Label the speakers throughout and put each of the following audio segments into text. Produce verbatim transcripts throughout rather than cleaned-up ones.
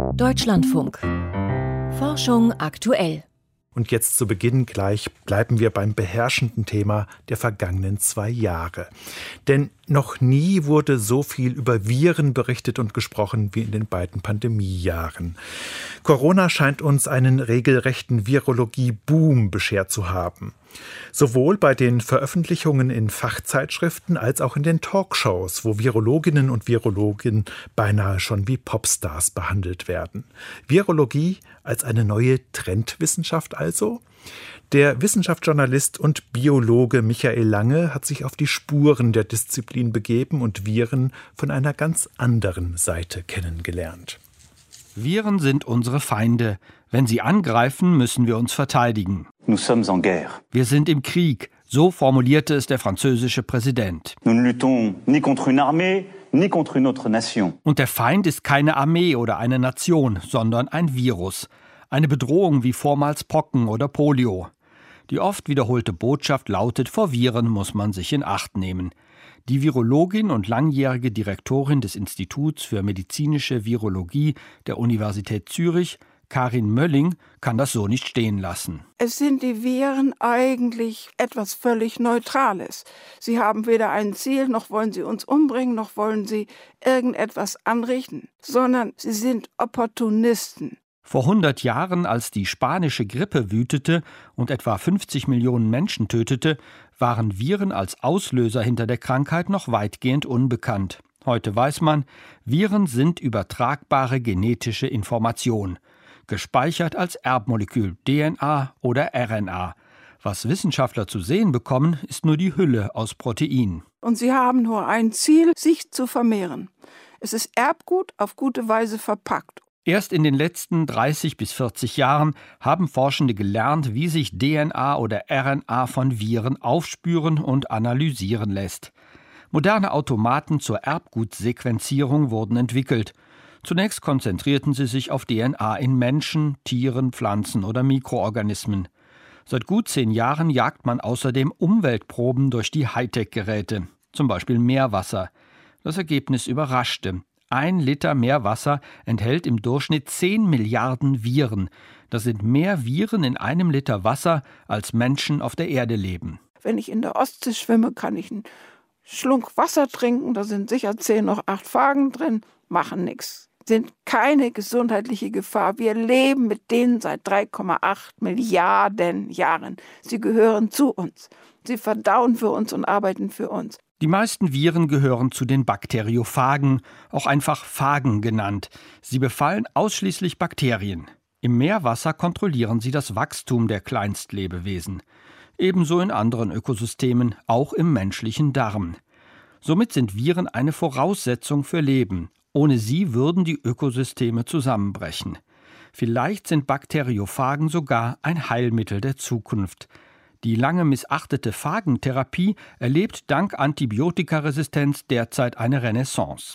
Speaker 1: Deutschlandfunk. Forschung aktuell.
Speaker 2: Und jetzt zu Beginn gleich bleiben wir beim beherrschenden Thema der vergangenen zwei Jahre. Denn noch nie wurde so viel über Viren berichtet und gesprochen wie in den beiden Pandemiejahren. Corona scheint uns einen regelrechten Virologie-Boom beschert zu haben. Sowohl bei den Veröffentlichungen in Fachzeitschriften als auch in den Talkshows, wo Virologinnen und Virologen beinahe schon wie Popstars behandelt werden. Virologie als eine neue Trendwissenschaft also? Der Wissenschaftsjournalist und Biologe Michael Lange hat sich auf die Spuren der Disziplin begeben und Viren von einer ganz anderen Seite kennengelernt.
Speaker 3: Viren sind unsere Feinde. Wenn sie angreifen, müssen wir uns verteidigen.
Speaker 4: Nous sommes en guerre.
Speaker 3: Wir sind im Krieg, so formulierte es der französische Präsident.
Speaker 4: Nous ne luttons ni contre une armée, ni contre une autre nation.
Speaker 3: Und der Feind ist keine Armee oder eine Nation, sondern ein Virus. Eine Bedrohung wie vormals Pocken oder Polio. Die oft wiederholte Botschaft lautet, vor Viren muss man sich in Acht nehmen. Die Virologin und langjährige Direktorin des Instituts für medizinische Virologie der Universität Zürich, Karin Mölling, kann das so nicht stehen lassen.
Speaker 5: Es sind die Viren eigentlich etwas völlig Neutrales. Sie haben weder ein Ziel, noch wollen sie uns umbringen, noch wollen sie irgendetwas anrichten, sondern sie sind Opportunisten.
Speaker 3: Vor hundert Jahren, als die spanische Grippe wütete und etwa fünfzig Millionen Menschen tötete, waren Viren als Auslöser hinter der Krankheit noch weitgehend unbekannt. Heute weiß man, Viren sind übertragbare genetische Information, gespeichert als Erbmolekül, D N A oder R N A. Was Wissenschaftler zu sehen bekommen, ist nur die Hülle aus Protein.
Speaker 5: Und sie haben nur ein Ziel, sich zu vermehren. Es ist Erbgut auf gute Weise verpackt.
Speaker 3: Erst in den letzten dreißig bis vierzig Jahren haben Forschende gelernt, wie sich D N A oder R N A von Viren aufspüren und analysieren lässt. Moderne Automaten zur Erbgutsequenzierung wurden entwickelt. Zunächst konzentrierten sie sich auf D N A in Menschen, Tieren, Pflanzen oder Mikroorganismen. Seit gut zehn Jahren jagt man außerdem Umweltproben durch die Hightech-Geräte, zum Beispiel Meerwasser. Das Ergebnis überraschte. Ein Liter Meerwasser enthält im Durchschnitt zehn Milliarden Viren. Das sind mehr Viren in einem Liter Wasser, als Menschen auf der Erde leben.
Speaker 5: Wenn ich in der Ostsee schwimme, kann ich einen Schlunk Wasser trinken. Da sind sicher zehn, noch acht Phagen drin, machen nichts. Sind keine gesundheitliche Gefahr. Wir leben mit denen seit drei Komma acht Milliarden Jahren. Sie gehören zu uns. Sie verdauen für uns und arbeiten für uns.
Speaker 3: Die meisten Viren gehören zu den Bakteriophagen, auch einfach Phagen genannt. Sie befallen ausschließlich Bakterien. Im Meerwasser kontrollieren sie das Wachstum der Kleinstlebewesen. Ebenso in anderen Ökosystemen, auch im menschlichen Darm. Somit sind Viren eine Voraussetzung für Leben. Ohne sie würden die Ökosysteme zusammenbrechen. Vielleicht sind Bakteriophagen sogar ein Heilmittel der Zukunft. Die lange missachtete Phagentherapie erlebt dank Antibiotikaresistenz derzeit eine Renaissance.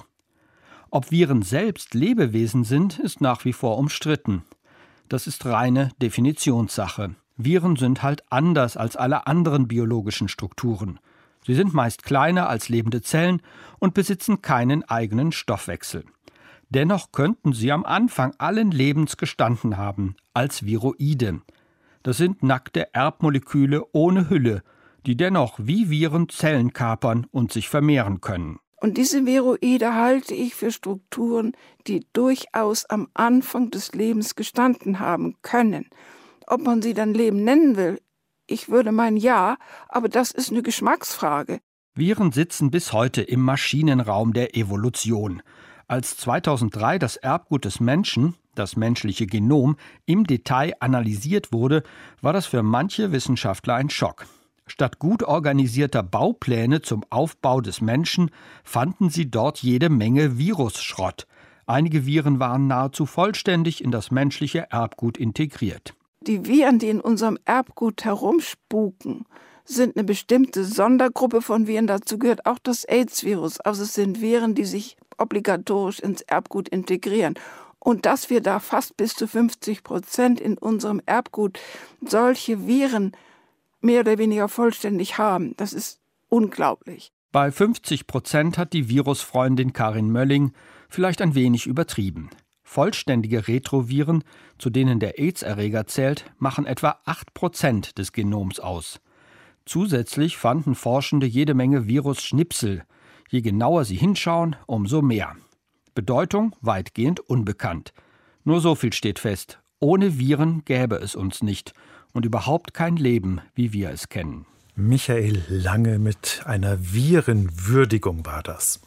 Speaker 3: Ob Viren selbst Lebewesen sind, ist nach wie vor umstritten. Das ist reine Definitionssache. Viren sind halt anders als alle anderen biologischen Strukturen. Sie sind meist kleiner als lebende Zellen und besitzen keinen eigenen Stoffwechsel. Dennoch könnten sie am Anfang allen Lebens gestanden haben, als Viroide. Das sind nackte Erbmoleküle ohne Hülle, die dennoch wie Viren Zellen kapern und sich vermehren können.
Speaker 5: Und diese Viroide halte ich für Strukturen, die durchaus am Anfang des Lebens gestanden haben können. Ob man sie dann Leben nennen will, ich würde meinen ja, aber das ist eine Geschmacksfrage.
Speaker 3: Viren sitzen bis heute im Maschinenraum der Evolution. Als zweitausenddrei das Erbgut des Menschen, das menschliche Genom, im Detail analysiert wurde, war das für manche Wissenschaftler ein Schock. Statt gut organisierter Baupläne zum Aufbau des Menschen fanden sie dort jede Menge Virusschrott. Einige Viren waren nahezu vollständig in das menschliche Erbgut integriert.
Speaker 5: Die Viren, die in unserem Erbgut herumspuken, sind eine bestimmte Sondergruppe von Viren. Dazu gehört auch das AIDS-Virus. Also es sind Viren, die sich obligatorisch ins Erbgut integrieren. Und dass wir da fast bis zu fünfzig Prozent in unserem Erbgut solche Viren mehr oder weniger vollständig haben, das ist unglaublich.
Speaker 3: Bei fünfzig Prozent hat die Virusfreundin Karin Mölling vielleicht ein wenig übertrieben. Vollständige Retroviren, zu denen der AIDS-Erreger zählt, machen etwa acht Prozent des Genoms aus. Zusätzlich fanden Forschende jede Menge Virus-Schnipsel. Je genauer sie hinschauen, umso mehr. Bedeutung weitgehend unbekannt. Nur so viel steht fest: Ohne Viren gäbe es uns nicht und überhaupt kein Leben, wie wir es kennen.
Speaker 2: Michael Lange mit einer Virenwürdigung war das.